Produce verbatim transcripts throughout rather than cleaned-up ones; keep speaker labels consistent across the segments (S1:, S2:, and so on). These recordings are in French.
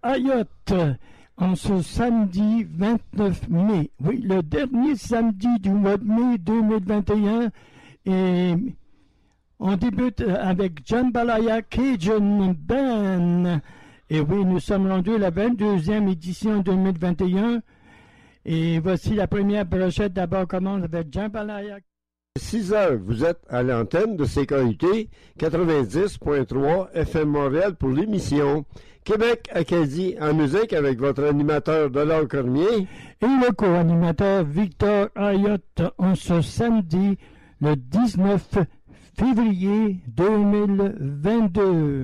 S1: Ayotte en ce samedi vingt-neuf mai. Oui, le dernier samedi du mois de mai deux mille vingt et un. Et on débute avec Jambalaya Cajun Band. Et oui, nous sommes rendus à la vingt-deuxième édition deux mille vingt et un. Et voici la première brochette. D'abord, commence avec Jambalaya.
S2: six heures, vous êtes à l'antenne de C K U T quatre-vingt-dix point trois F M Montréal pour l'émission Québec-Acadie en musique avec votre animateur Delors Cormier
S1: et le co-animateur Victor Ayotte en ce samedi le dix-neuf février deux mille vingt-deux.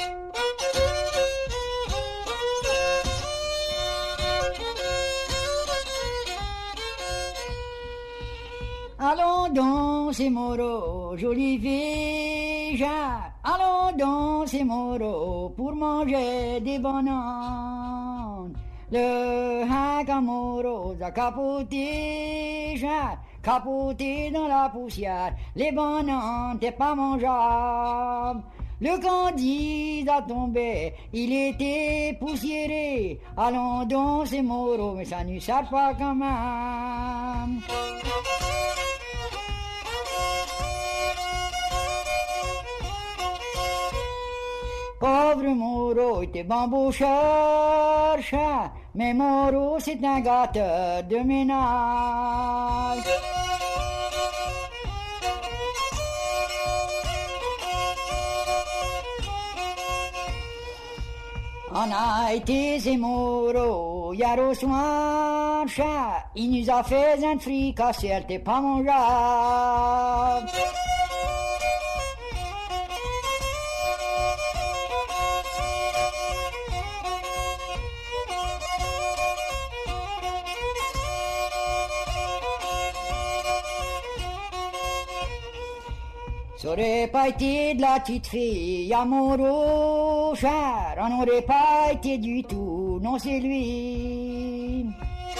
S3: Allons danser Moreau, jolie fille, allons danser Moreau pour manger des bananes. Le hacamoro a capoté, capoté dans la poussière, les bananes t'es pas mangeables. Le candidat a tombé, il était poussiéré, allons danser Moreau, mais ça ne sert pas quand même. Pauvre Moreau était bamboucheur, mais Moreau c'est un gâteur de ménage. On a été c'est Moreau, hier au soir, il nous a fait un fricassé, elle t'est pas mangeable. Ça aurait pas été de la petite fille à Moreau, cher, on n'aurait pas été du tout, non c'est lui.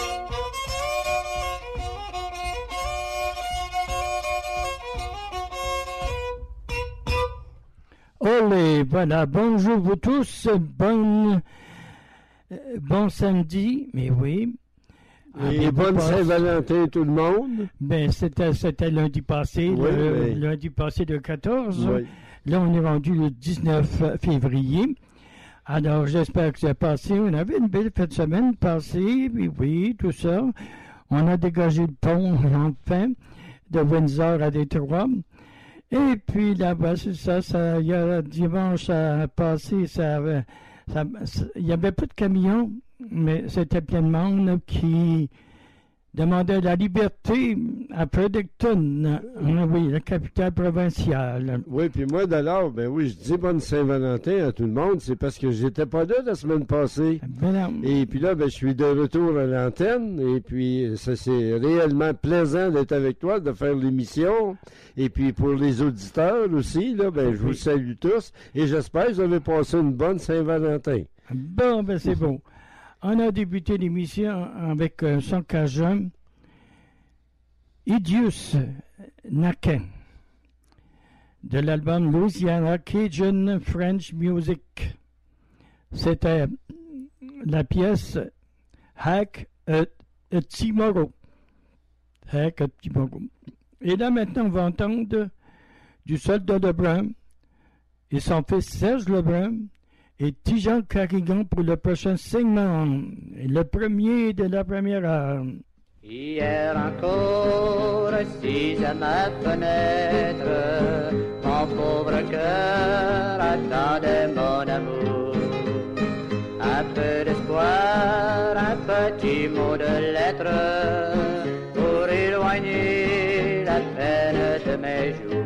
S1: Olé, voilà, bonjour vous tous, bon, euh, bon samedi, mais oui.
S2: Et bonne Saint-Valentin tout le monde.
S1: Ben, c'était, c'était lundi passé,
S2: oui,
S1: le,
S2: oui.
S1: lundi passé le quatorze.
S2: Oui.
S1: Là, on est rendu le dix-neuf février. Alors, j'espère que c'est passé. On avait une belle fête de semaine passée, oui, oui, tout ça. On a dégagé le pont, enfin, de Windsor à Détroit. Et puis, là-bas, c'est ça, ça, il y a dimanche à passer, ça, ça, ça, il y avait peu de camions. Mais c'était plein de monde qui demandait la liberté à Fredericton, oui, la capitale provinciale.
S2: Oui, puis moi, d'alors, ben oui, je dis bonne Saint-Valentin à tout le monde, c'est parce que j'étais pas là la semaine passée.
S1: Ben
S2: et puis là, ben, je suis de retour à l'antenne, et puis ça, c'est réellement plaisant d'être avec toi, de faire l'émission. Et puis pour les auditeurs aussi, là, ben, je vous salue tous, et j'espère que vous avez passé une bonne Saint-Valentin.
S1: Bon, ben c'est bon. On a débuté l'émission avec un son cajun, Idius Naken, de l'album Louisiana Cajun French Music. C'était la pièce Hack a Timoro. Hack a Timoro. Et là maintenant, on va entendre du soldat Lebrun et son fils Serge Lebrun et Tijan Carrigan pour le prochain segment. Le premier de la première heure.
S4: Hier encore, assis à ma fenêtre, mon pauvre cœur attendait mon amour. Un peu d'espoir, un petit mot de lettre, pour éloigner la peine de mes jours.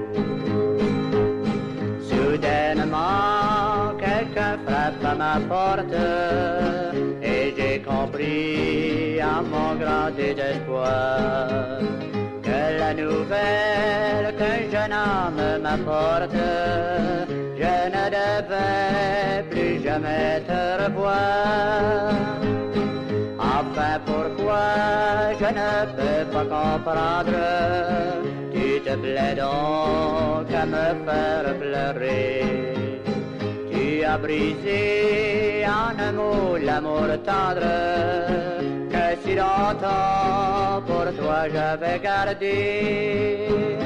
S4: Soudainement, quelqu'un frappe à ma porte et j'ai compris à mon grand désespoir que la nouvelle qu'un jeune homme m'apporte, je ne devais plus jamais te revoir. Enfin, pourquoi je ne peux pas comprendre? Tu te plais donc à me faire pleurer. Tu lui as brisé en un mot l'amour tendre que si longtemps pour toi j'avais gardé.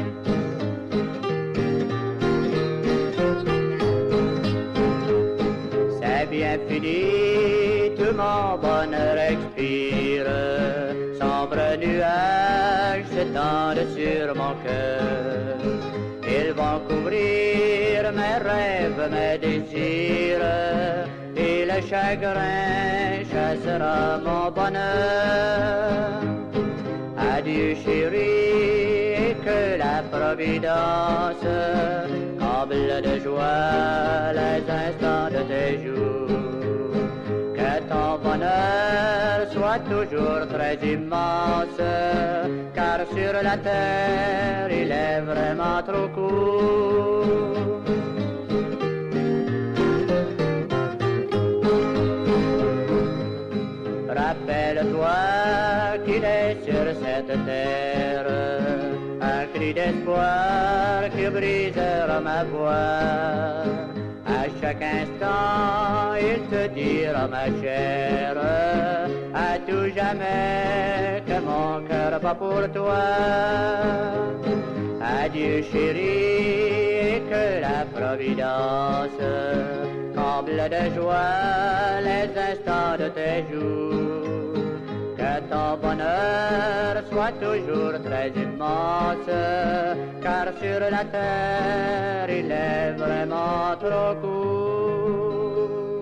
S4: C'est bien fini, tout mon bonheur expire, sombre nuage s'étendent sur mon cœur. Ils vont couvrir mes rêves, mes désirs, et le chagrin chassera mon bonheur. Adieu chérie, et que la providence comble de joie les instants de tes jours. Que ton bonheur soit toujours très immense, car sur la terre il est vraiment trop court. Rappelle-toi qu'il est sur cette terre un cri d'espoir qui brisera ma voix. À chaque instant, il te dira, ma chère, à tout jamais que mon cœur bat pour toi. Adieu chérie, et que la providence comble de joie les instants de tes jours. Que ton bonheur soit toujours très immense, car sur la terre il est vraiment trop court.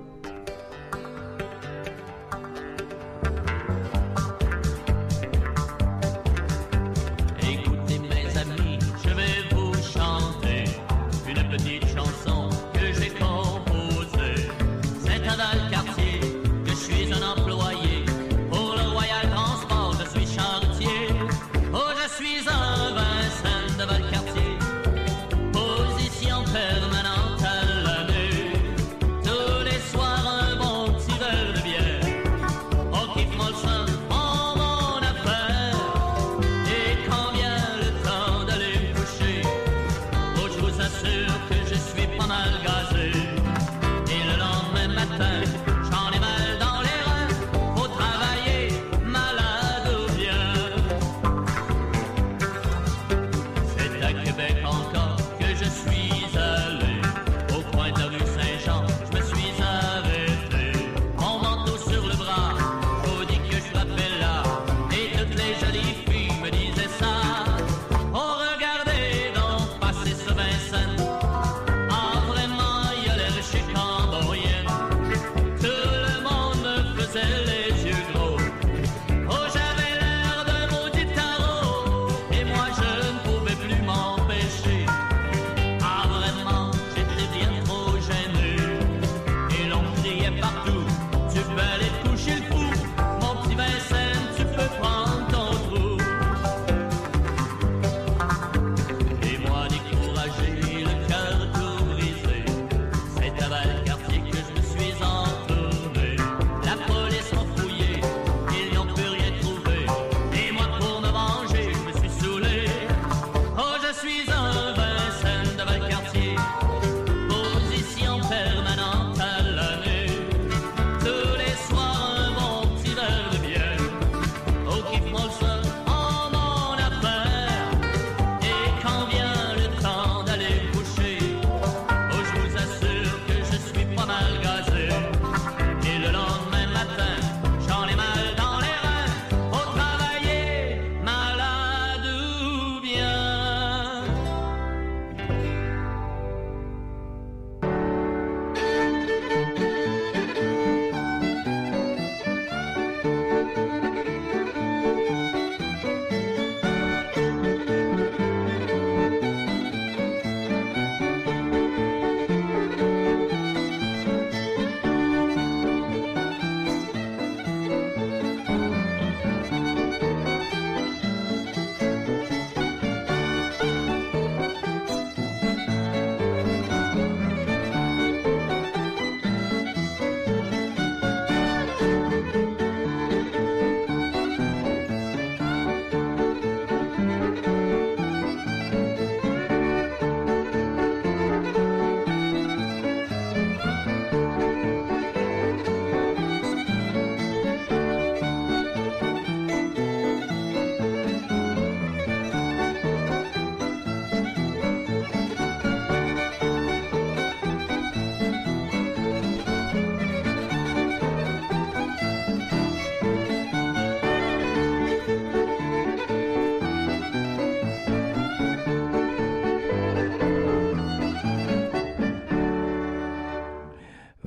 S5: Écoutez mes amis, je vais vous chanter une petite chanson que j'ai composée. C'est à Valcartier que je suis un employé. Pour le Royal Transport, je suis charretier. Oh, je suis un Vincent de Valcartier. Position permanente à l'année. Tous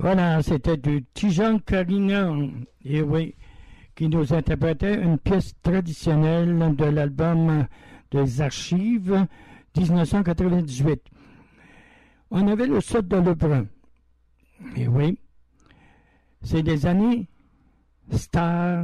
S1: Voilà, c'était du Tijan Carina, et oui, qui nous interprétait une pièce traditionnelle de l'album des Archives dix-neuf cent quatre-vingt-dix-huit. On avait le Sot de Lebrun. Et oui, c'est des années stars,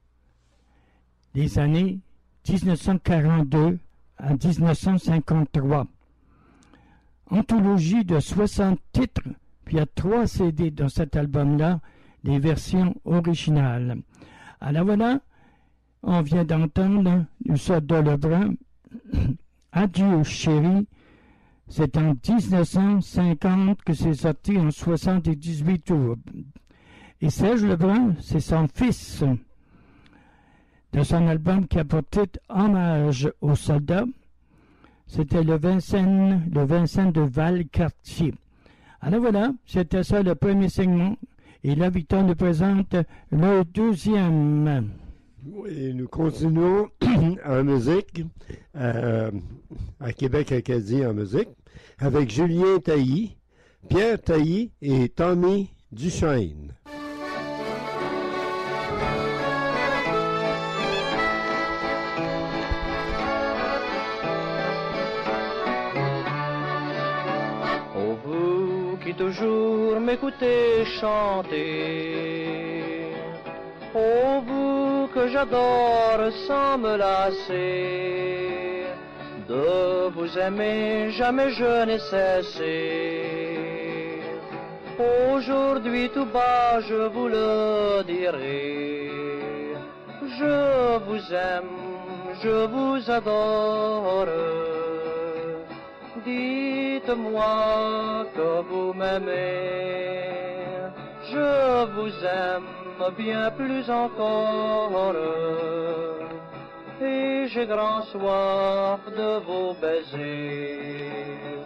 S1: des années dix-neuf cent quarante-deux à dix-neuf cent cinquante-trois. Anthologie de soixante titres, puis il y a trois C D dans cet album-là, des versions originales. Alors voilà, on vient d'entendre le Sot de Lebrun, Adieu chérie. C'est en dix-neuf cent cinquante que c'est sorti en soixante-dix-huit tours. Et Serge Lebrun, c'est son fils, de son album qui a pour titre Hommage aux soldats. C'était le Vincennes, le Vincennes de Valcartier. Alors voilà, c'était ça le premier segment. Et là, Victor nous présente le deuxième.
S2: Oui, nous continuons en musique, euh, à Québec Acadie en musique, avec Julien Tailly, Pierre Tailly et Tommy Duchesne.
S6: Oh, vous qui toujours m'écoutez chanter, oh, vous que j'adore sans me lasser, de vous aimer jamais je n'ai cessé. Aujourd'hui tout bas je vous le dirai, je vous aime, je vous adore. Dites-moi que vous m'aimez, je vous aime bien plus encore, et j'ai grand soif de vos baisers.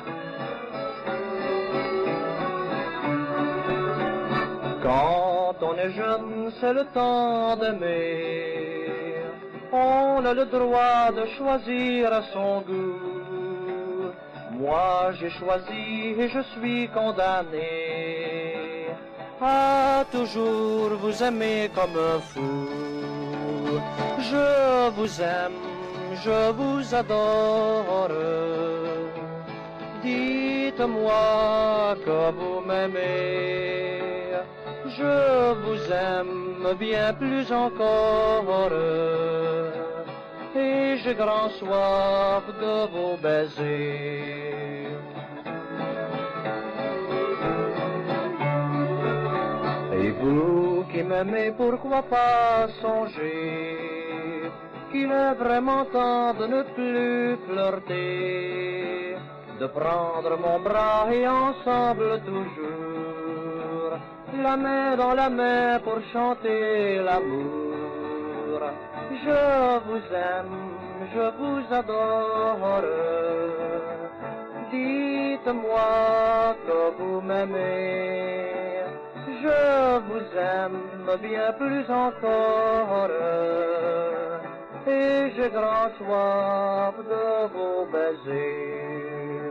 S6: Quand on est jeune, c'est le temps d'aimer, on a le droit de choisir à son goût. Moi j'ai choisi et je suis condamné à toujours vous aimer comme un fou. Je vous aime, je vous adore. Dites-moi que vous m'aimez, je vous aime bien plus encore, et j'ai grand soif de vos baisers. Et vous qui m'aimez, pourquoi pas songer qu'il est vraiment temps de ne plus flirter, de prendre mon bras et ensemble toujours, la main dans la main pour chanter l'amour. Je vous aime, je vous adore. Dites-moi que vous m'aimez, je vous aime bien plus encore, et j'ai grand soif de vos baisers.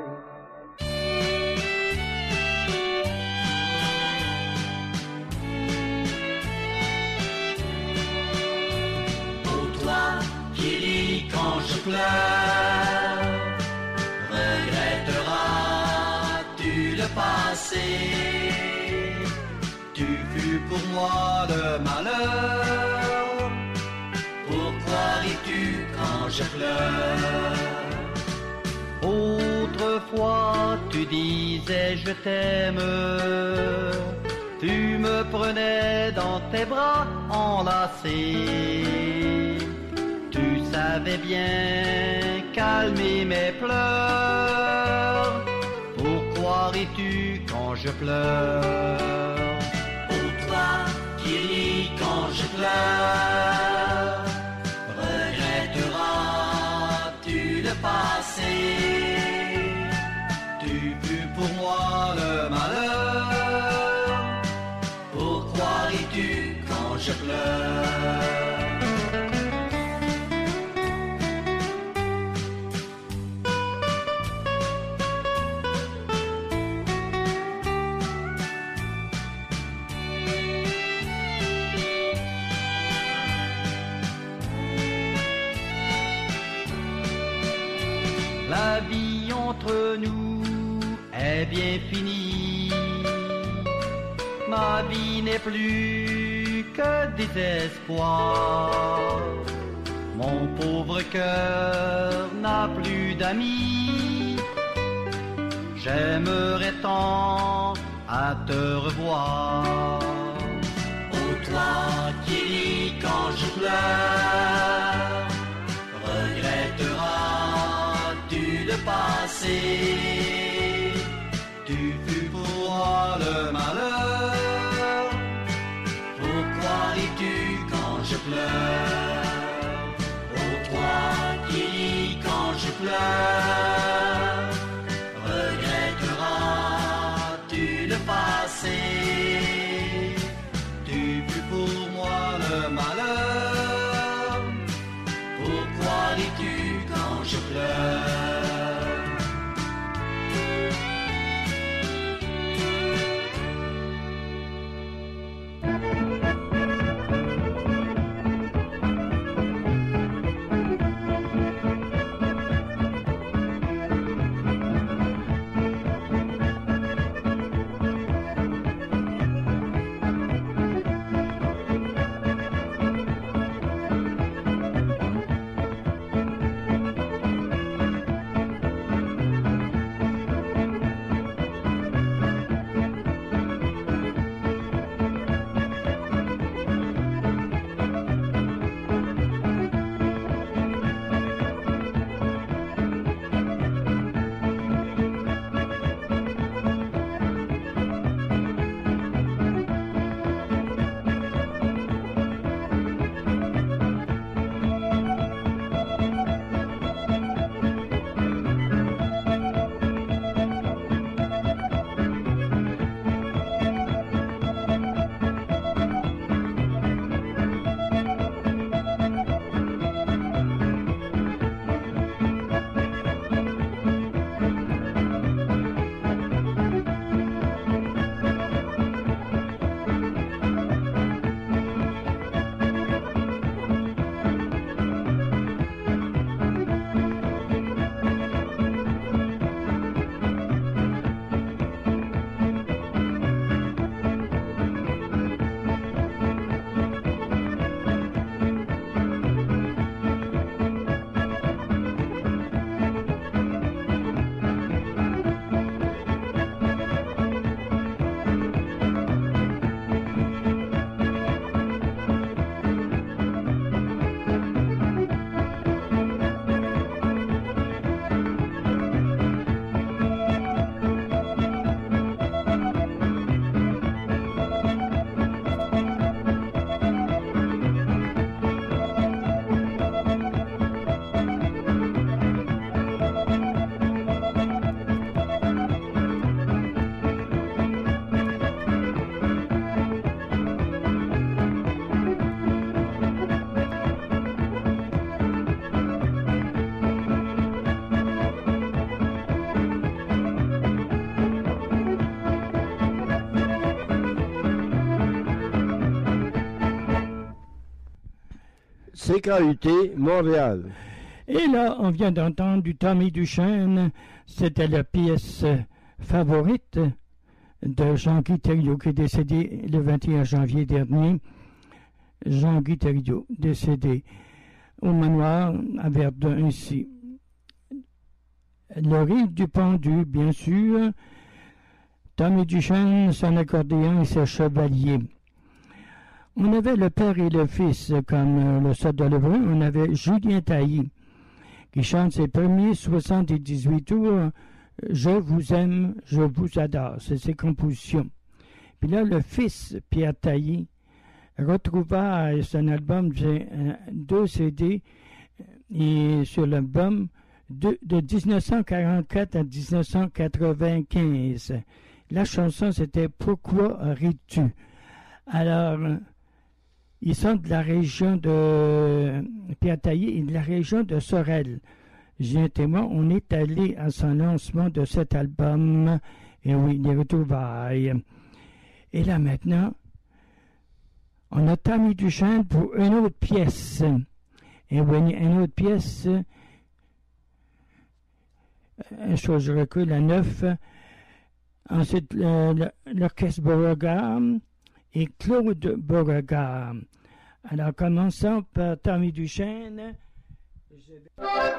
S5: Oh toi qui ris quand je pleure, regretteras-tu le passé? Tu fus pour moi le malheur, pourquoi ris-tu quand je pleure? Autrefois tu disais je t'aime, tu me prenais dans tes bras enlacés, tu savais bien calmer mes pleurs, pourquoi ris-tu quand je pleure? Qui rit quand je pleure, regretteras-tu le passé? Tu fus pour moi le malheur, pourquoi ris-tu quand je pleure?
S7: vie entre nous est bien finie. Ma vie n'est plus que désespoir. Mon pauvre cœur n'a plus d'amis. J'aimerais tant à te revoir. Oh toi qui ris quand je pleure, regretteras-tu le passé? Tu fus pour moi le malheur. Pourquoi ris-tu quand je pleure? Oh toi qui ris quand je pleure, regretteras-tu le passé? Tu fus pour moi le malheur. Pourquoi ris-tu quand je pleure?
S2: C K U T, Montréal.
S1: Et là, on vient d'entendre du Tommy Duchesne. C'était la pièce favorite de Jean-Guy Thériault, qui est décédé le vingt et un janvier dernier. Jean-Guy Thériault, décédé au manoir à Verdun, ici. Le rive du pendu, bien sûr. Tommy Duchesne, son accordéon et ses chevaliers. On avait le père et le fils, comme euh, le Sot de Lebrun. On avait Julien Tailly, qui chante ses premiers soixante-dix-huit tours. Je vous aime, je vous adore. C'est ses compositions. Puis là, le fils, Pierre Tailly, retrouva son album, j'ai euh, deux C D, et sur l'album de, de dix-neuf cent quarante-quatre à dix-neuf cent quatre-vingt-quinze. La chanson, c'était « Pourquoi ris-tu » Alors, ils sont de la région de Pierre Tailly et de la région de Sorel. J'ai un témoin, on est allé à son lancement de cet album, et oui, les retrouvailles. Et là maintenant, on a Tommy Duchesne pour une autre pièce. Et oui, une autre pièce euh, chose recueil, la neuf. Ensuite, le, le, l'orchestre Beauregard et Claude Beauregard. Alors, commençons par Tommy Duchesne. Je vais...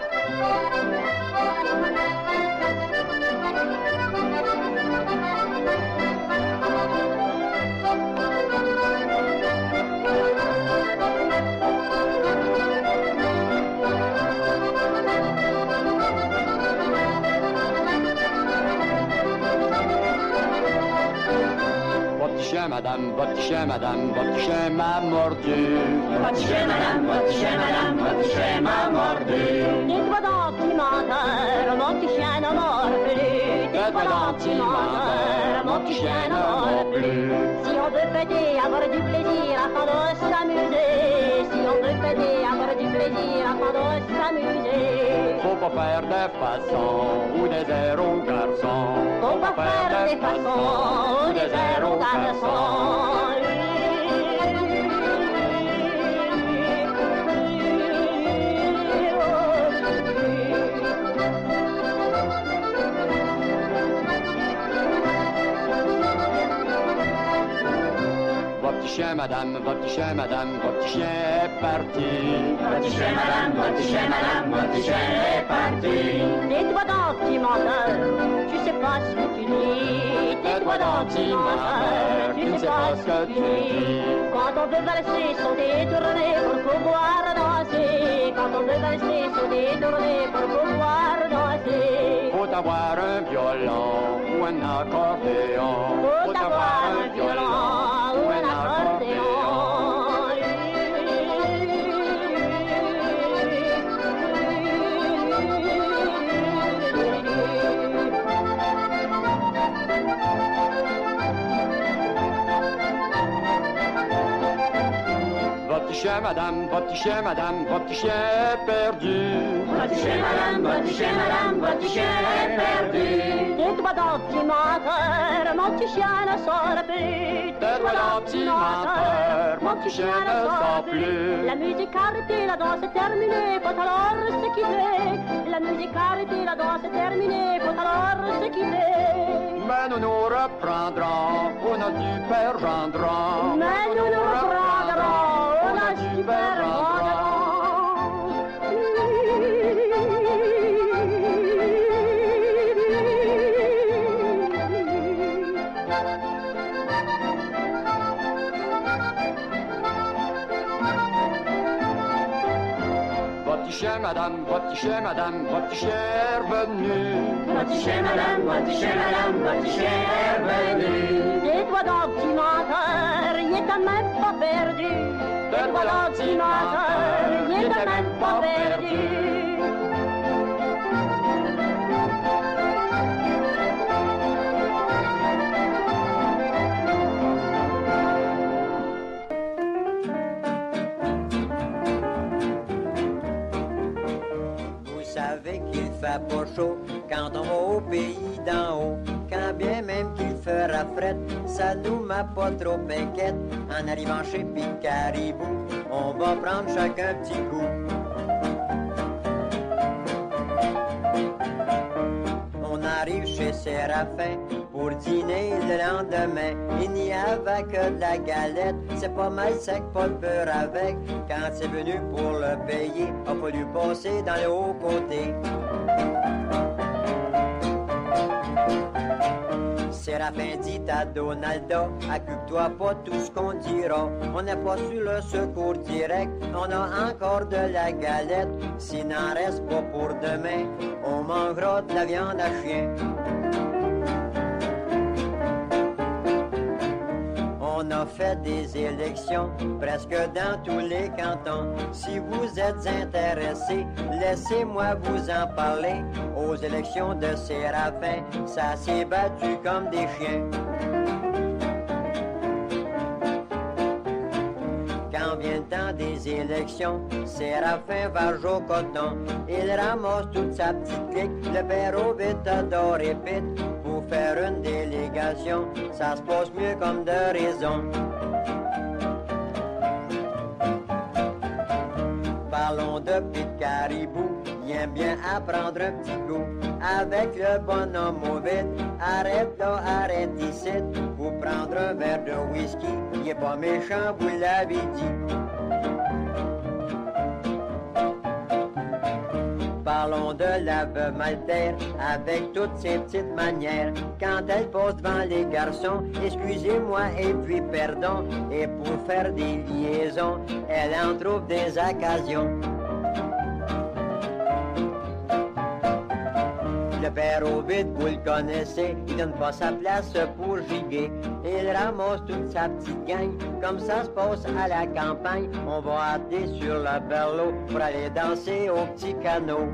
S8: chien, madame, votre chien, madame, votre chien m'a mordu.
S9: Votre chien, madame, votre chien, madame, votre chien m'a mordu. Dites-moi donc, petit menteur, mon petit chien ne mord plus. Dites-moi donc, petit menteur, mon petit chien ne mord plus. Si on veut fêter, avoir du plaisir afin de s'amuser. Si on veut fêter, avoir du plaisir afin de s'amuser.
S8: Faut pas faire des façons ou des airs aux garçons.
S9: Faut pas faire des façons ou des airs aux garçons.
S8: Votre petit chien, madame, votre petit chien, madame, votre petit chien est parti.
S9: Votre petit chien, madame, votre petit chien, madame, votre petit chien est parti. Tais-toi donc, petit menteur, tu sais pas ce que tu dis. Tais-toi donc, petit menteur, tu sais pas ce que tu dis. Quand on veut valser, sauter, tourner pour pouvoir danser. Quand on veut valser, sauter, tourner pour pouvoir danser.
S8: Faut avoir un violon ou un accordéon.
S9: Faut avoir un violon ou un accordéon.
S8: Votre petit chien, madame, votre petit chien, madame, votre petit chien est perdu.
S9: Votre petit chien, madame, votre petit chien, madame, votre petit chien est perdu. Tais-toi donc, petit menteur, mon petit chien ne sort plus.
S8: Tais-toi donc, petit menteur, mon petit chien ne sort plus.
S9: La musique arrêtée, la danse est terminée, faut alors se quitter. La musique arrêtée, la danse est terminée, faut alors se quitter.
S8: Mais nous nous reprendrons, on a du père Gendron.
S9: Mais nous nous reprendrons, on a du père Gendron.
S8: Votre petit chien, madame, votre petit chien, madame, votre petit chien est revenu.
S9: Votre petit chien, madame, votre petit chien, madame, votre petit chien est revenu. Tais-toi donc, petit menteur, il était même pas perdu. Tais-toi donc, petit menteur, il était même pas perdu.
S10: Fait pas chaud quand on va au pays d'en haut. Quand bien même qu'il fera fret, ça nous m'a pas trop inquiète. En arrivant chez Picaribou, on va prendre chacun petit coup. On arrive chez Séraphin pour dîner le lendemain. Il n'y avait que de la galette, c'est pas mal sec, pas le beurre avec. Quand c'est venu pour le payer, a fallu passer dans le haut côté. Séraphin dit à Donalda, occupe-toi pas tout ce qu'on dira. On n'est pas sur le secours direct, on a encore de la galette. S'il n'en reste pas pour demain, on mangera de la viande à chien. On a fait des élections presque dans tous les cantons. Si vous êtes intéressés, laissez-moi vous en parler. Aux élections de Séraphin, ça s'est battu comme des chiens. Quand vient le temps des élections, Séraphin va jouer au coton. Il ramasse toute sa petite clique, le père au Vitador et Pete. Pour faire une délégation, ça se passe mieux comme de raison. Par Parlons de Pete Caribou, il aime bien apprendre un petit goût. Avec le bonhomme au vide, arrête là, arrête ici. Vous prendre un verre de whisky, il est pas méchant, vous l'avez dit. Parlons de la veuve Maltaire, avec toutes ses petites manières. Quand elle passe devant les garçons, excusez-moi et puis pardon. Et pour faire des liaisons, elle en trouve des occasions. Le père au vide, vous le connaissez, il donne pas sa place pour giguer. Il ramasse toute sa petite gang, comme ça se passe à la campagne. On va hâter sur le berlot pour aller danser au petit canot.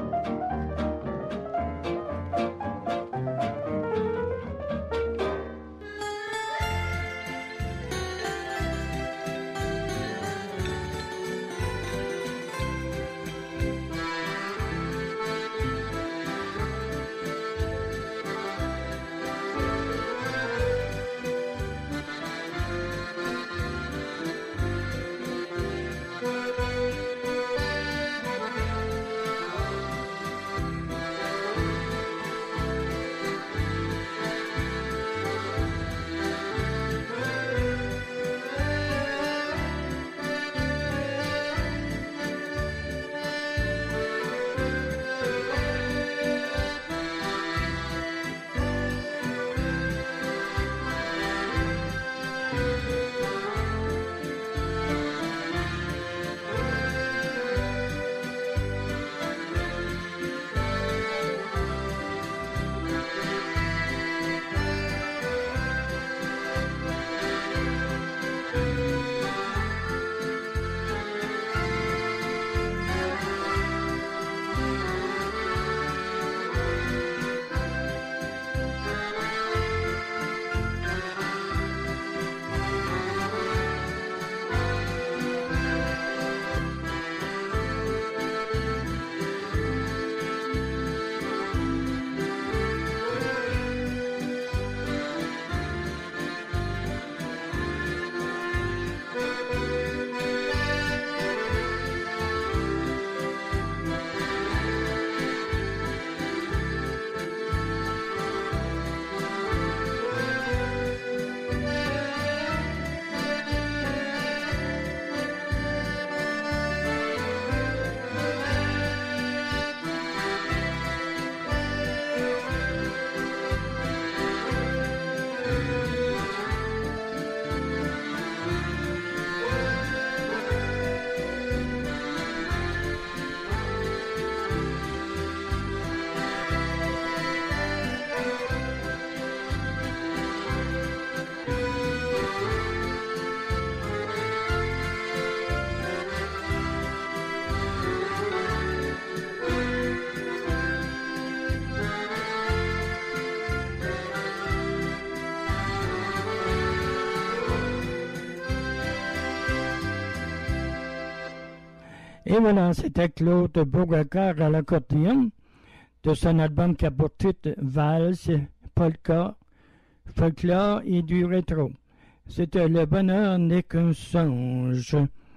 S1: Et voilà, c'était Claude Beauregard à l'accordéon de son album qui a pour titre Valse, Polka, Folklore et du rétro. C'était Le bonheur n'est qu'un songe.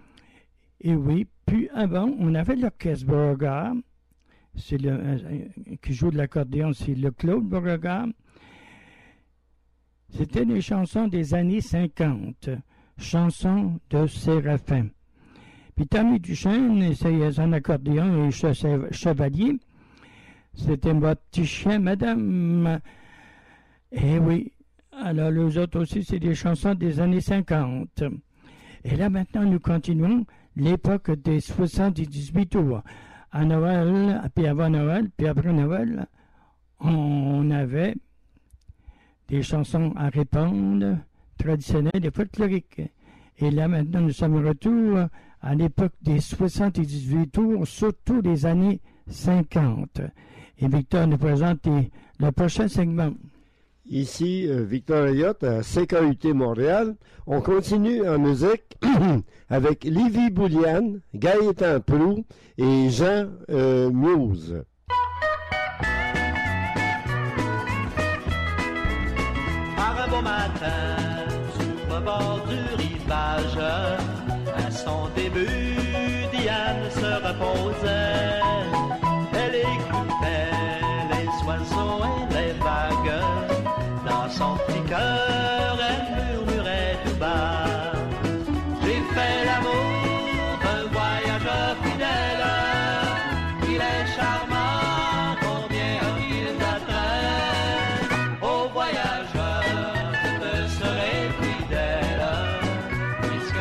S1: Et oui, puis avant, on avait l'orchestre Beauregard, c'est le, euh, qui joue de l'accordéon, c'est le Claude Beauregard. C'était des chansons des années cinquante, chansons de Séraphin. Puis Tommy Duchesne, c'est son accordéon et chevalier. C'était mon petit chien, madame. Eh oui. Alors, les autres aussi, c'est des chansons des années cinquante. Et là, maintenant, nous continuons l'époque des soixante-dix-huit tours. À Noël, puis avant Noël, puis après Noël, on avait des chansons à répondre, traditionnelles et folkloriques. Et là, maintenant, nous sommes de retour à l'époque des soixante-dix-huit tours, surtout des années cinquante. Et Victor nous présente le prochain segment.
S2: Ici, euh, Victor Elliott à C K U T Montréal. On continue en musique avec Livy Bouliane, Gaëtan Proulx et Jean euh, Muse.
S7: Par un beau matin, sur le bord du rivage, à son début, Diane se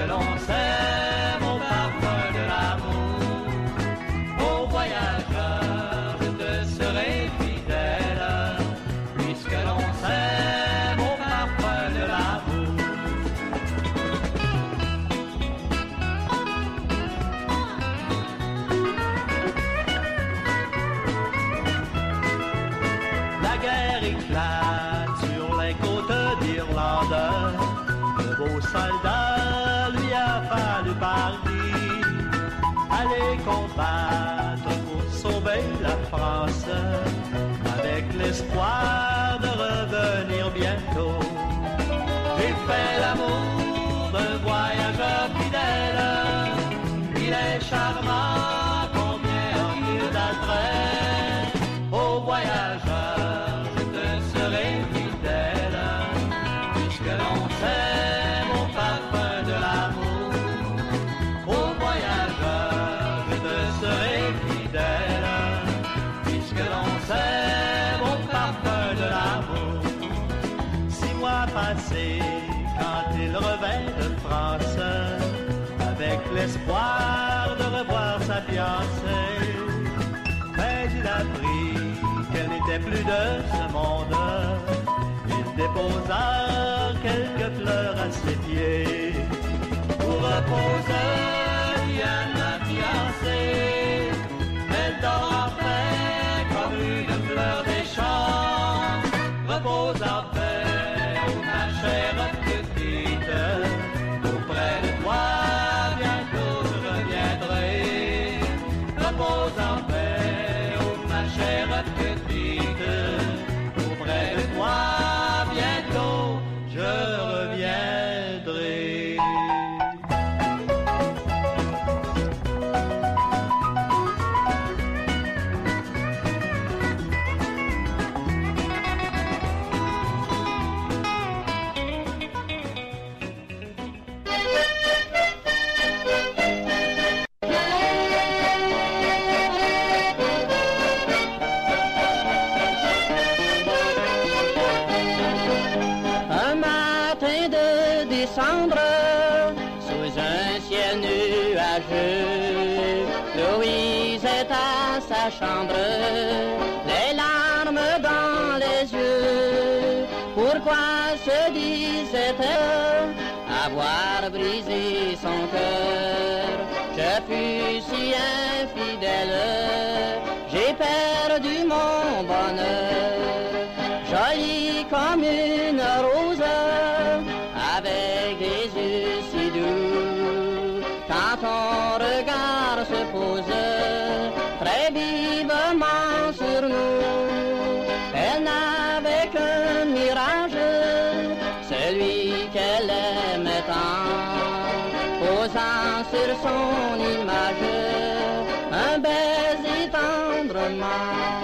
S5: puisque l'on s'aime au parfum de l'amour. Ô voyageur, je te serai fidèle, puisque l'on s'aime au parfum de l'amour. La guerre éclate sur les côtes d'Irlande. Le beau soldat lui a fallu partir, aller combattre pour sauver la France, avec l'espoir de revenir bientôt. J'ai fait l'amour d'un voyageur fidèle, il est charmant, combien en d'attrait. Ô voyageur, je te serai fidèle, puisque l'on s'aime au parfum de l'amour. Ô voyageur, je te serai fidèle, puisque l'on s'aime au parfum de l'amour. Six mois passés, quand il revint de France, avec l'espoir de revoir sa fiancée, mais il apprit qu'elle n'était plus de ce monde. Il déposa quelques fleurs à ses pieds pour reposer Diane, ma fiancée. Elle dort en paix comme une fleur des champs. Repose en paix, oh, ma chère petite, auprès de toi bientôt je reviendrai. Repose en paix, oh, ma chère petite, auprès de toi bientôt je reviendrai.
S11: Un matin de décembre, sous un ciel nuageux, Louise est à sa chambre, les larmes dans les yeux. Pourquoi se disait-elle avoir brisé son cœur? Je fus si infidèle, j'ai perdu mon bonheur. Jolie comme une rose, avec des yeux si doux, quand ton regard se pose très vivement sur nous. Elle n'avait qu'un mirage, celui qu'elle aimait tant, posant sur son image un baiser tendrement.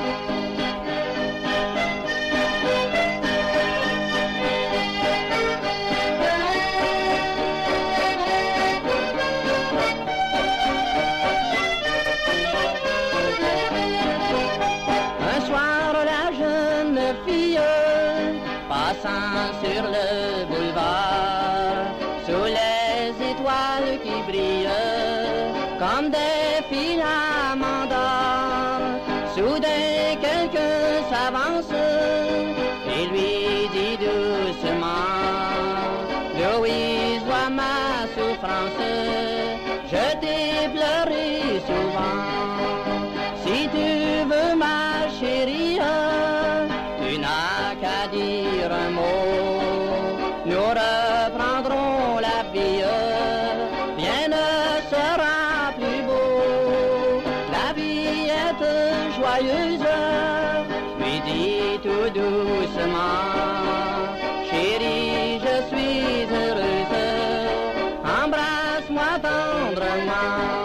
S11: Passant sur le boulevard, sous les étoiles qui brillent comme des filaments d'or, soudain quelqu'un s'avance et lui dit doucement: Louise, vois ma souffrance, je t'ai pleuré souvent. Si tu veux ma chérie, tu n'as qu'à dire un mot, nous reprendrons la vie, rien ne sera plus beau. La vie est joyeuse, lui dis tout doucement, chérie, je suis heureuse, embrasse-moi tendrement.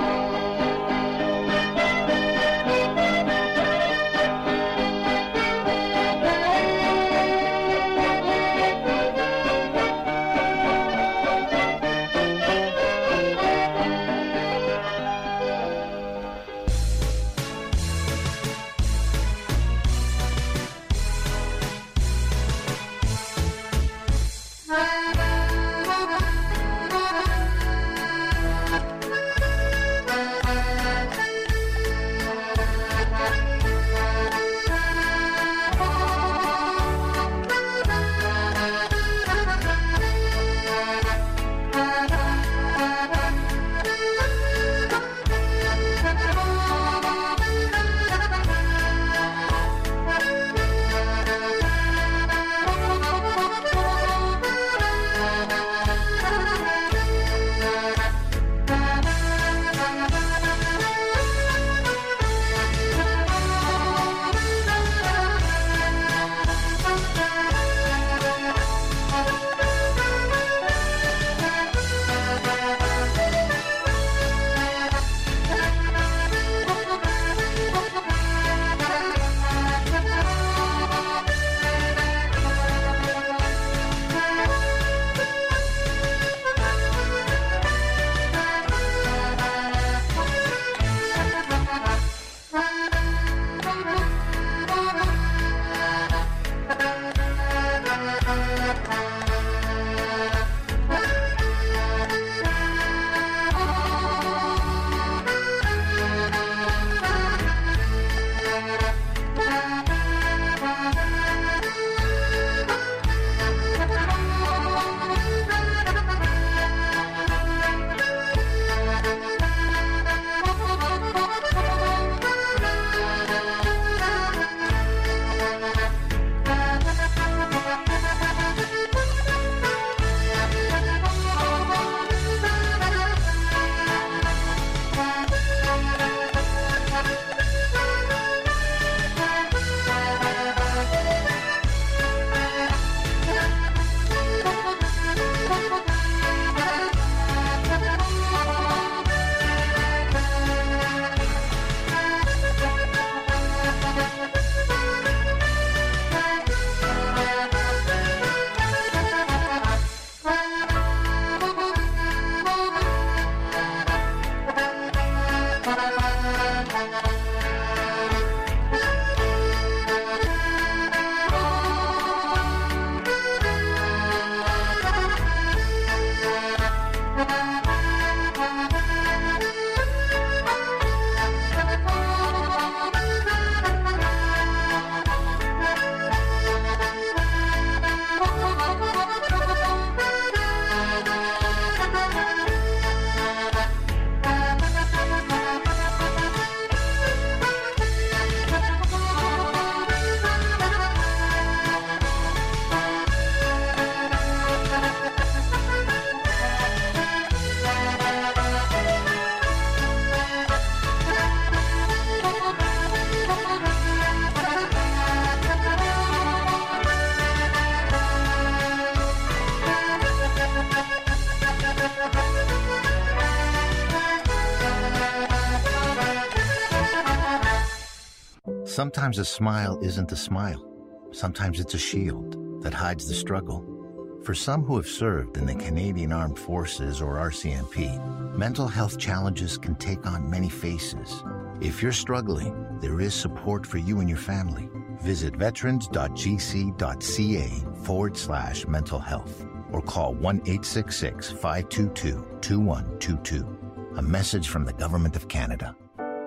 S12: Sometimes a smile isn't a smile. Sometimes it's a shield that hides the struggle. For some who have served in the Canadian Armed Forces or R C M P, mental health challenges can take on many faces. If you're struggling, there is support for you and your family. Visit veterans.gc.ca forward slash mental health or call one eight six six, five two two, two one two two. A message from the Government of Canada.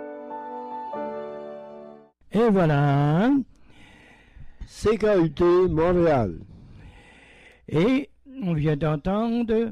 S1: Et voilà.
S2: C K U T Montréal.
S1: Et on vient d'entendre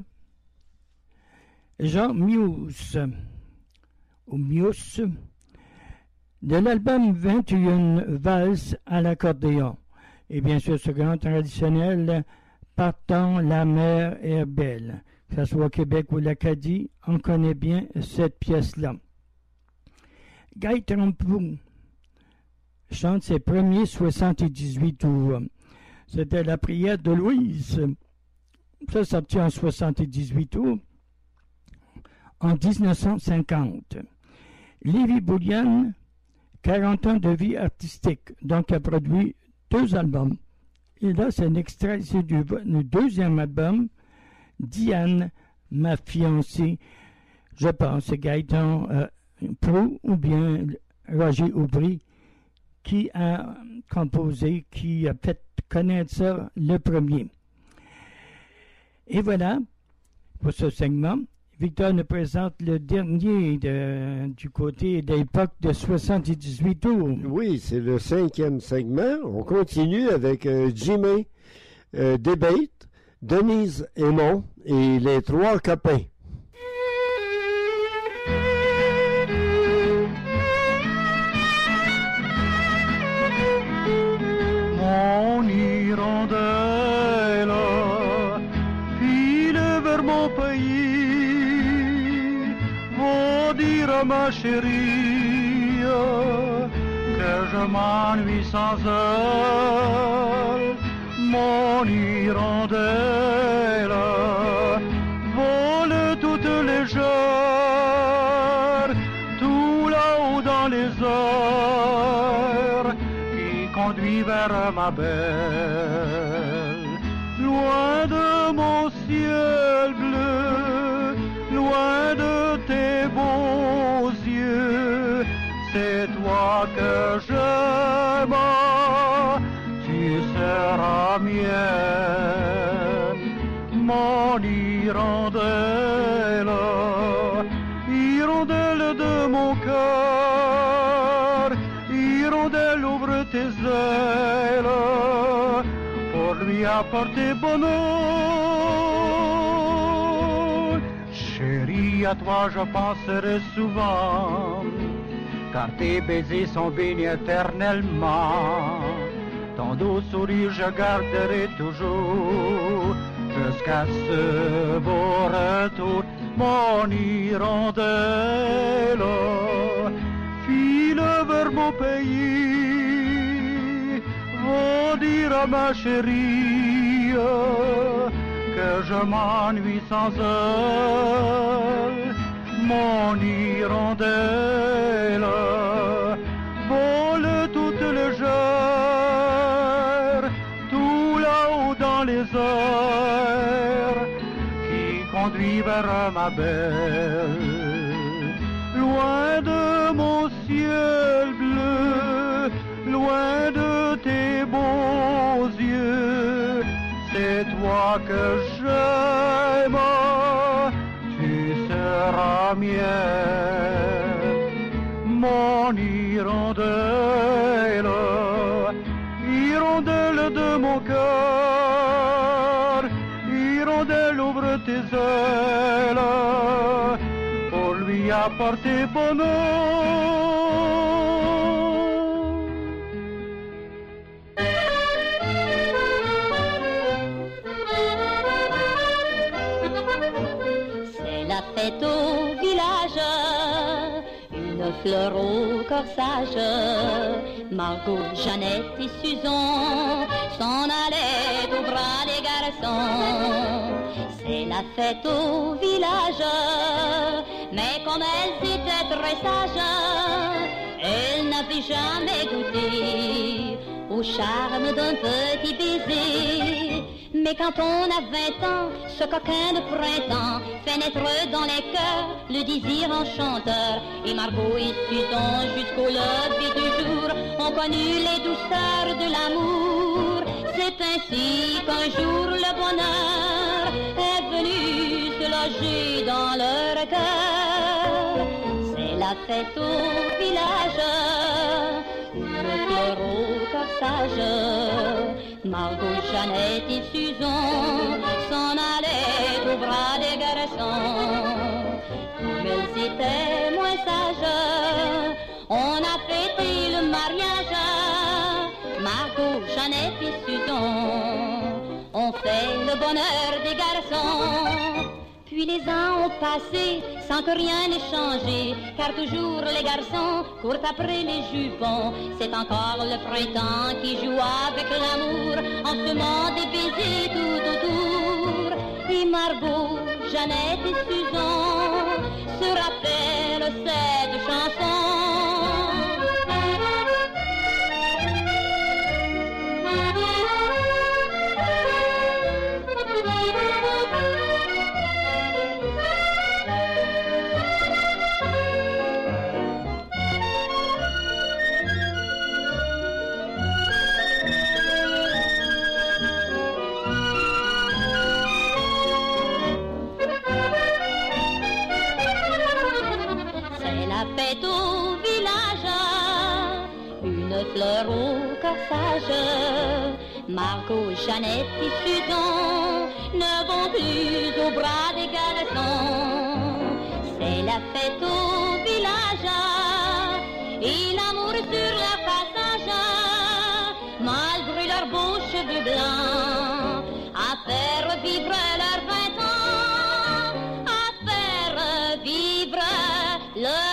S1: Jean Mius, ou Mius, de l'album vingt et une valses à l'accordéon. Et bien sûr, ce grand traditionnel, Partant, la mer est belle. Que ce soit au Québec ou l'Acadie, on connaît bien cette pièce-là. Guy Trompeau chante ses premiers soixante-dix-huit tours. C'était la prière de Louise. Ça sorti en soixante-dix-huit tours en dix-neuf cent cinquante. Lévi Boulian, quarante ans de vie artistique, donc a produit deux albums. Et là, c'est un extrait du, du deuxième album, Diane, ma fiancée. Je pense c'est Gaëtan euh, Proulx ou bien Roger Aubry qui a composé, qui a fait connaître ça le premier. Et voilà, pour ce segment, Victor nous présente le dernier de, du côté de l'époque de soixante-dix-huit tours.
S2: Oui, c'est le cinquième segment. On continue avec euh, Jimmy euh, Debate, Denise Aymon et les trois copains.
S13: Mon hirondelle file vers mon pays, va dire à ma chérie que je m'ennuie sans elle. Mon hirondelle vole toutes les heures, tout là-haut dans les airs, conduit vers ma belle. Loin de mon ciel bleu, loin de tes beaux yeux, c'est toi que j'aime, tu seras mienne. Mon hirondelle, hirondelle de mon cœur, hirondelle, ouvre tes ailes pour lui apporter bonheur. Chérie, à toi je penserai souvent, car tes baisers sont bénis éternellement. Ton doux sourire je garderai toujours, jusqu'à ce beau retour. Mon hirondelle file vers mon pays, va dire à ma chérie que je m'ennuie sans elle. Mon hirondelle vole toutes les heures, tout là-haut dans les airs, qui conduit vers ma belle. Loin de mon ciel bleu, loin de tes beaux yeux, c'est toi que j'aime, tu seras mienne. Mon hirondelle, hirondelle de mon cœur, hirondelle, ouvre tes ailes pour lui apporter bonheur.
S11: C'est la fête au village, une fleur au corsage. Margot, Jeannette et Suzon s'en allaient au bras des garçons. C'est la fête au village, mais comme elles étaient très sages, elles n'avaient n'avais jamais goûté au charme d'un petit baiser. Mais quand on a vingt ans, ce coquin de printemps fait naître dans les cœurs le désir enchanteur. Et Margot et Susan, jusqu'au lever du jour, ont connu les douceurs de l'amour. C'est ainsi qu'un jour le bonheur est venu se loger dans leur cœur. C'est la fête au village, une fleur au corsage. Margot, Jeannette et Susan s'en allaient au bras des garçons. Comme elles étaient moins sages, on a fêté le mariage. Margot, Jeannette et Susan ont fait le bonheur des garçons. Puis les ans ont passé sans que rien n'ait changé, car toujours les garçons courent après les jupons. C'est encore le printemps qui joue avec l'amour, en semant des baisers tout autour. Et Margot, Jeannette et Susan se rappellent cette chanson. Fête au village, une fleur au corsage. Margot, Jeannette et Susan ne vont plus au bras des garçons. C'est la fête au village et l'amour sur leur passage. Malgré leurs beaux cheveux blancs, à faire vivre leurs vingt ans, à faire vivre leur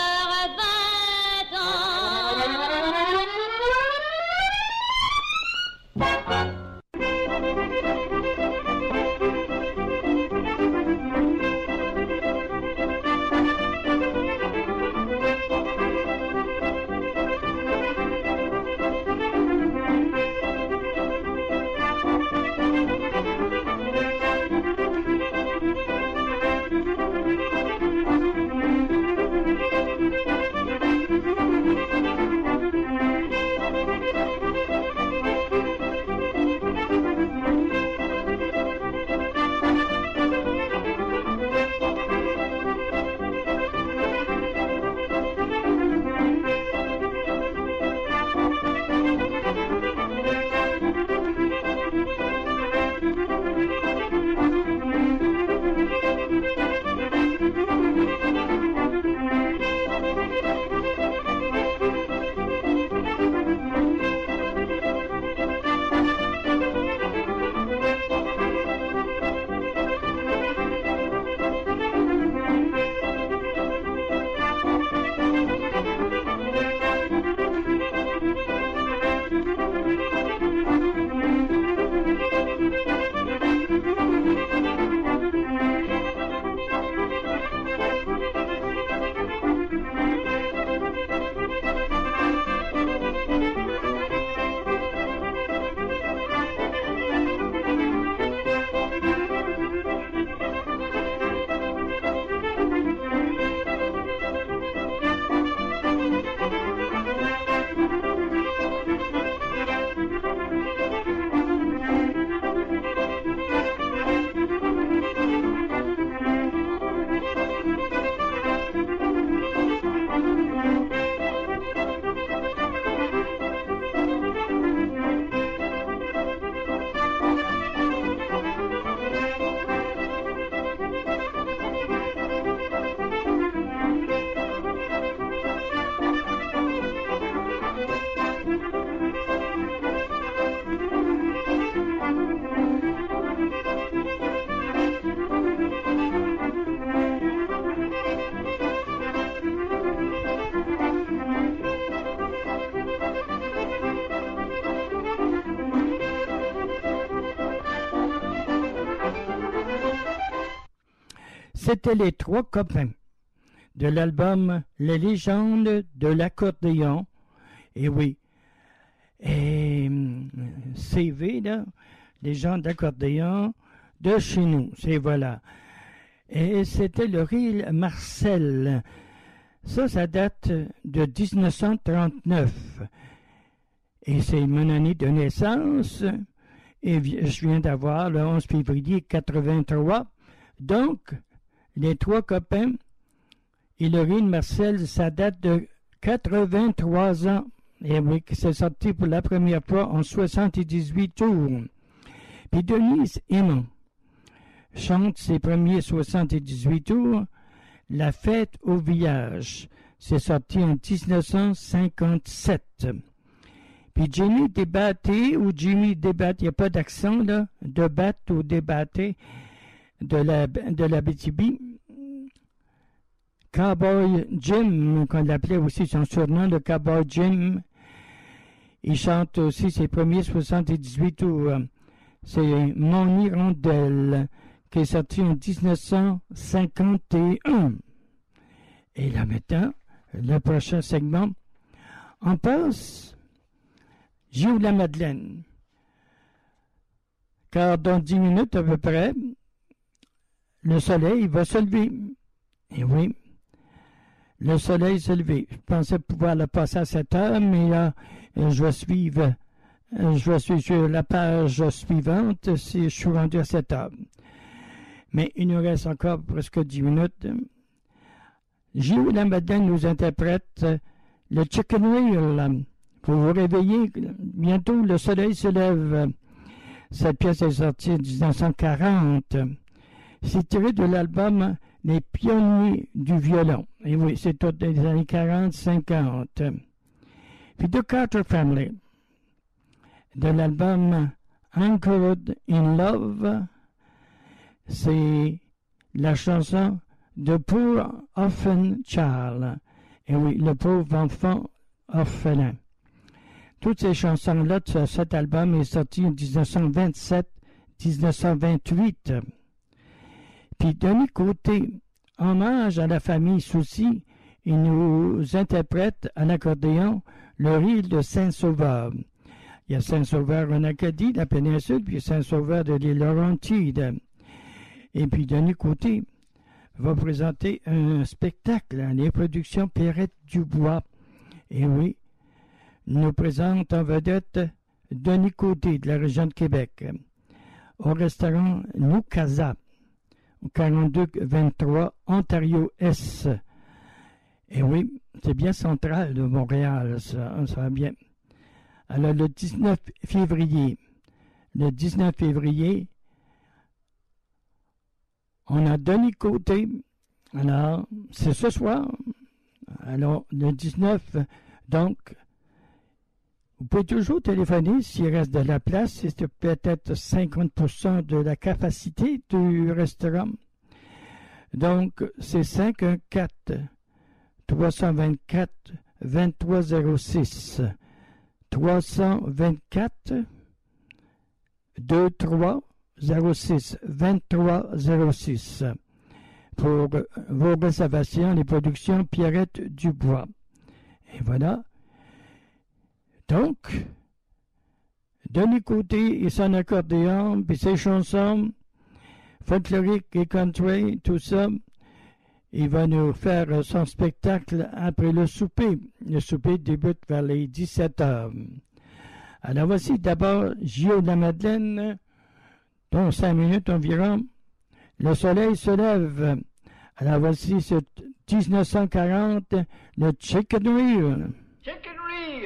S1: C'étaient les trois copains de l'album Les légendes de l'accordéon Et oui. Et C V, là, les gens d'accordéon de chez nous, c'est voilà. Et c'était le reel Marcel. Ça, ça date de dix-neuf cent trente-neuf. Et c'est mon année de naissance. Et je viens d'avoir le onze février quatre-vingt-trois. Donc, les trois copains et le reel Marcel, ça date de quatre-vingt-trois ans. Et oui, c'est sorti pour la première fois en soixante-dix-huit tours. Puis Denise Hémon chante ses premiers soixante-dix-huit tours, La fête au village. C'est sorti en dix-neuf cent cinquante-sept. Puis Jimmy Débatté, ou Jimmy Débatté, il n'y a pas d'accent là, Débatté ou Débatté, de la, de la B T B. Cowboy Jim, qu'on l'appelait aussi son surnom, le Cowboy Jim. Il chante aussi ses premiers soixante-dix-huit tours. C'est Mon Hirondelle, qui est sorti en dix-neuf cent cinquante et un. Et là maintenant, le prochain segment, on passe Gilles la Madeleine. Car dans dix minutes à peu près, le soleil va se lever. Et oui, le soleil se lever. Je pensais pouvoir le passer à sept heures, mais là, je vais suivre, je vais suivre sur la page suivante si je suis rendu à sept heures. Mais il nous reste encore presque dix minutes. Gilles la Madeleine nous interprète le Chicken Reel. Pour vous réveiller, bientôt le soleil se lève. Cette pièce est sortie en dix-neuf cent quarante. C'est tiré de l'album Les pionniers du violon. Et oui, c'est tout des années quarante cinquante. Puis The Carter Family, de l'album Anchored in Love, c'est la chanson de Poor Orphan Child. Et oui, le pauvre enfant orphelin. Toutes ces chansons-là de cet album est sorti en dix-neuf cent vingt-sept dix-neuf cent vingt-huit. Puis Denis Côté, hommage à la famille Soucy, il nous interprète à l'accordéon le reel de Saint-Sauveur. Il y a Saint-Sauveur en Acadie, la péninsule, puis Saint-Sauveur de l'île Laurentide. Et puis Denis Côté va présenter un spectacle, les productions Pierrette Dubois. Et oui, nous présente en vedette Denis Côté de la région de Québec au restaurant Noukasa, au quarante-deux vingt-trois Ontario-Est. Et oui, c'est bien central de Montréal, ça, ça va bien. Alors, le dix-neuf février, le dix-neuf février, on a Denis Côté. Alors, c'est ce soir. Alors, le dix-neuf, donc, vous pouvez toujours téléphoner s'il reste de la place. C'est peut-être cinquante pour cent de la capacité du restaurant. Donc, c'est cinq un quatre, trois cent vingt-quatre, vingt-trois zéro six. trois cent vingt-quatre, vingt-trois zéro six, vingt-trois zéro six. Pour vos réservations, les productions Pierrette Dubois. Et voilà. Donc, Denis Côté et son accordéon, puis ses chansons, folkloriques et country, tout ça, il va nous faire son spectacle après le souper. Le souper débute vers les dix-sept heures. Alors voici d'abord Gilles la Madeleine, dans cinq minutes environ. Le soleil se lève. Alors voici ce dix-neuf cent quarante, le Chicken Reel.
S14: Chicken Reel.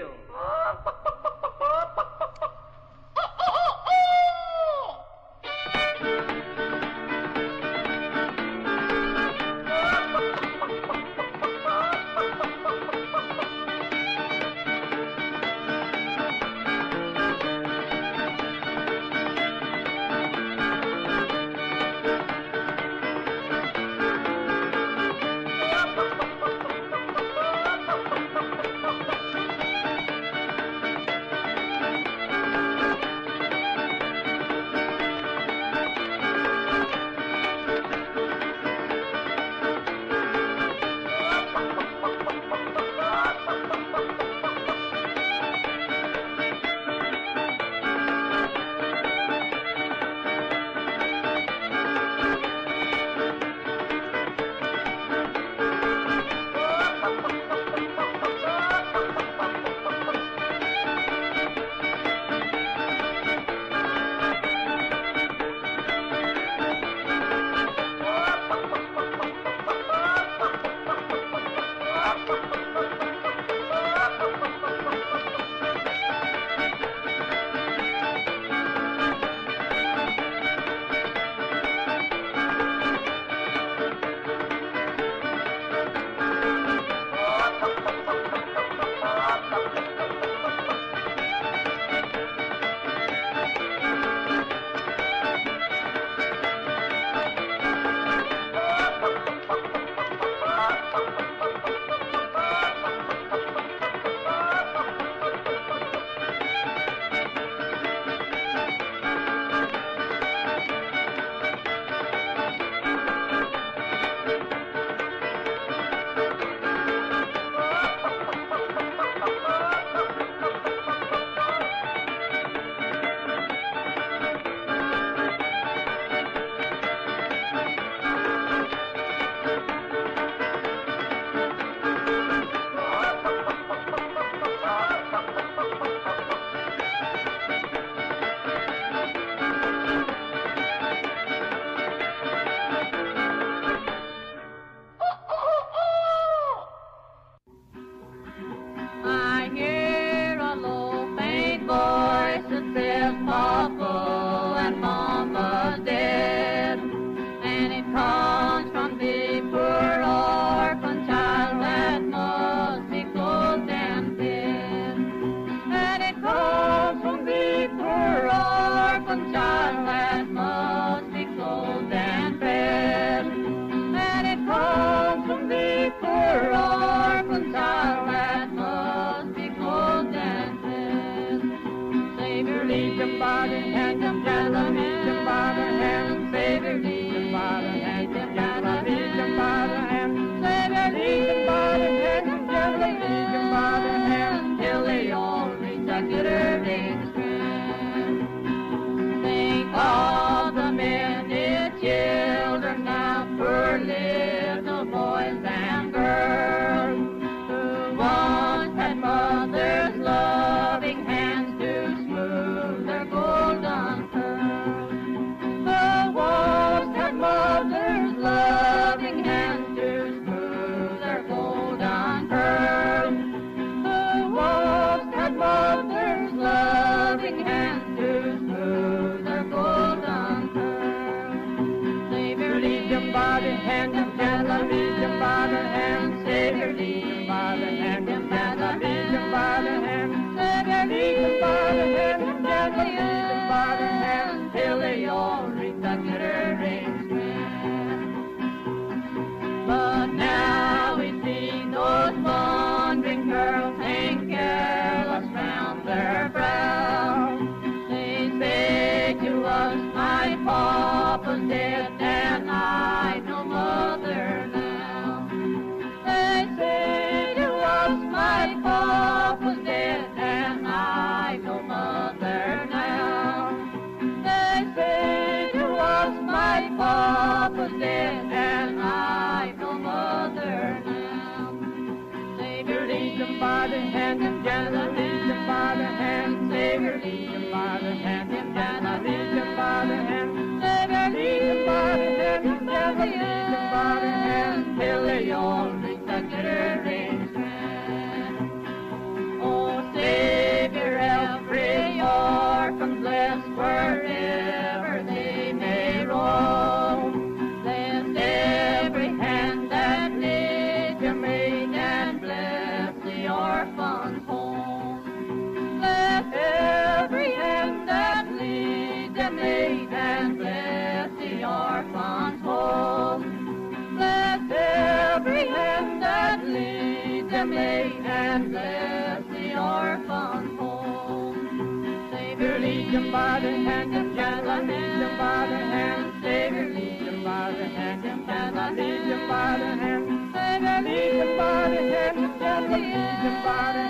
S14: hand that leads them aid and bless the orphan home. Savior, lead them by the hand and gather, lead them by the hand. Savior, lead them by the hand and gather, lead them by the hand. Savior, lead them by the hand and gather, lead them by the hand.